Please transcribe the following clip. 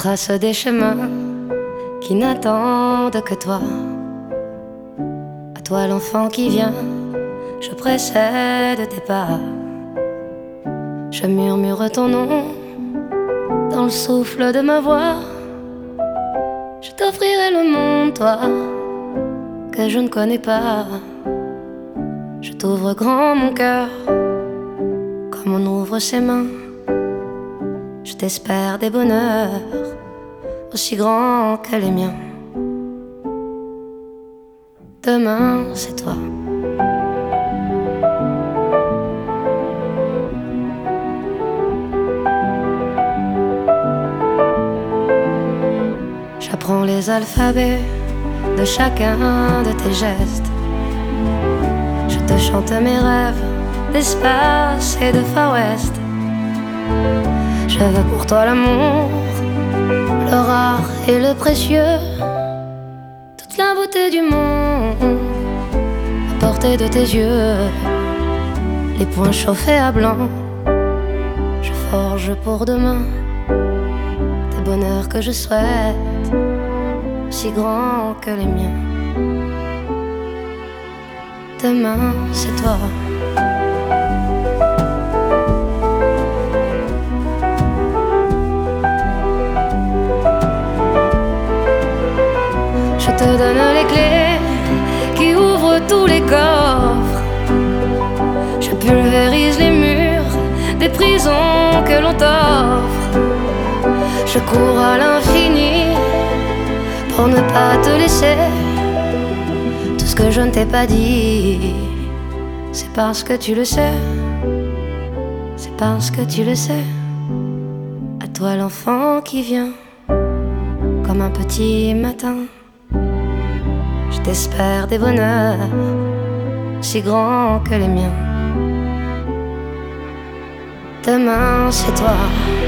trace des chemins qui n'attendent que toi. À toi l'enfant qui vient, je précède tes pas. Je murmure ton nom dans le souffle de ma voix. Je t'offrirai le monde, toi, que je ne connais pas. Je t'ouvre grand mon cœur, comme on ouvre ses mains. Je t'espère des bonheurs aussi grands que les miens. Demain, c'est toi. J'apprends les alphabets de chacun de tes gestes. Je te chante mes rêves d'espace et de Far West. Je veux pour toi l'amour, le rare et le précieux, toute la beauté du monde à portée de tes yeux. Les poings chauffés à blanc, je forge pour demain des bonheurs que je souhaite, si grands que les miens. Demain, c'est toi. Je te donne les clés qui ouvrent tous les coffres. Je pulvérise les murs des prisons que l'on t'offre. Je cours à l'infini pour ne pas te laisser. Tout ce que je ne t'ai pas dit, c'est parce que tu le sais. C'est parce que tu le sais. À toi l'enfant qui vient comme un petit matin. Je t'espère des bonheurs si grands que les miens. Demain, c'est toi.